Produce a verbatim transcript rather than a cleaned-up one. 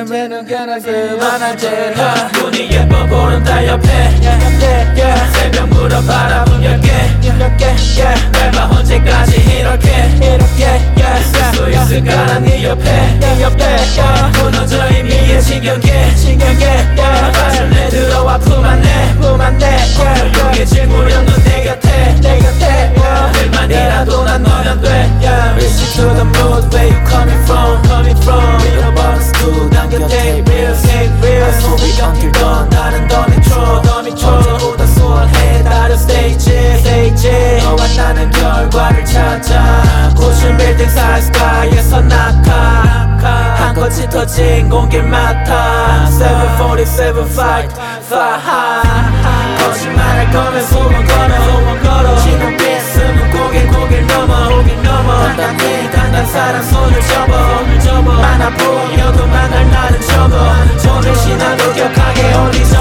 않으면 그나 그만하지. 눈이 예뻐 보는 달 옆에 새벽 물어봐라 문 열게. 날 봐 언제까지 이렇게 쓸 수 있을까 네 옆에 무너져 이미 신경계 봐줄래 들어와 품 안내 조용해질 무렵 넌 내 곁에 오늘만이라도 난 너면 돼. Listen to the mood where you coming from 잃어버린 school 난 곁에 real real 소리 until dawn 나는 더 밑으로 더 밑으로 언제보다 수월해 다른 stage 너와 나는 결과를 찾아 고층 빌딩 사이 스카이에서 낙하 한껏 짙어진 공기를 맡아 seven forty-seven fight fly 거짓말할 거면 소문 걸어 진흙빛 숨은 고개 고개를 넘어 단단히 단단 사람 손을 접어 많아 보여도 만날 나는 접어 오늘 신나도 격하게 어디서